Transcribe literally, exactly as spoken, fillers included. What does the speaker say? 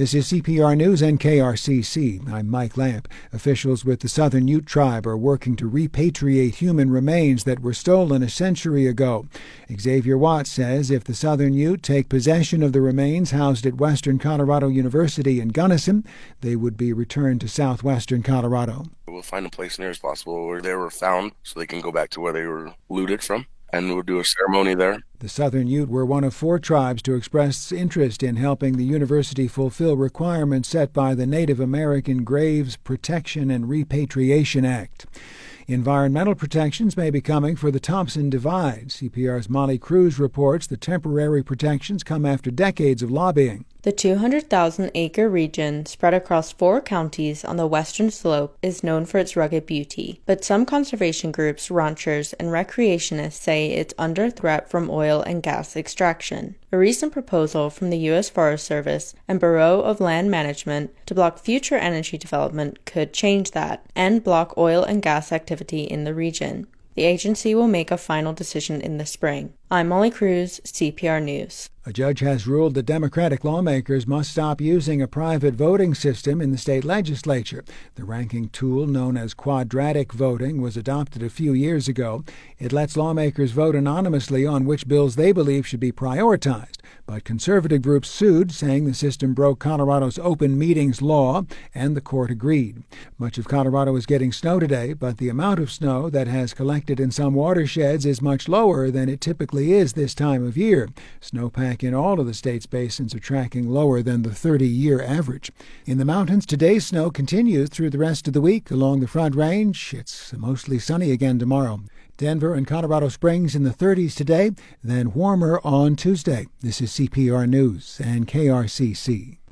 This is C P R News and K R C C. I'm Mike Lamp. Officials with the Southern Ute Tribe are working to repatriate human remains that were stolen a century ago. Xavier Watts says if the Southern Ute take possession of the remains housed at Western Colorado University in Gunnison, they would be returned to southwestern Colorado. We'll find a place near as possible where they were found so they can go back to where they were looted from, and we'll do a ceremony there. The Southern Ute were one of four tribes to express interest in helping the university fulfill requirements set by the Native American Graves Protection and Repatriation Act. Environmental protections may be coming for the Thompson Divide. C P R's Molly Cruz reports the temporary protections come after decades of lobbying. The two hundred thousand acre region, spread across four counties on the western slope, is known for its rugged beauty. But some conservation groups, ranchers, and recreationists say it's under threat from oil and gas extraction. A recent proposal from the U S Forest Service and Bureau of Land Management to block future energy development could change that and block oil and gas activity in the region. The agency will make a final decision in the spring. I'm Molly Cruz, C P R News. A judge has ruled that Democratic lawmakers must stop using a private voting system in the state legislature. The ranking tool known as quadratic voting was adopted a few years ago. It lets lawmakers vote anonymously on which bills they believe should be prioritized. But conservative groups sued, saying the system broke Colorado's open meetings law, and the court agreed. Much of Colorado is getting snow today, but the amount of snow that has collected in some watersheds is much lower than it typically is this time of year. Snowpack in all of the state's basins are tracking lower than the thirty-year average. In the mountains, today's snow continues through the rest of the week. Along the Front Range, it's mostly sunny again tomorrow. Denver and Colorado Springs in the thirties today, then warmer on Tuesday. This is C P R News and K R C C.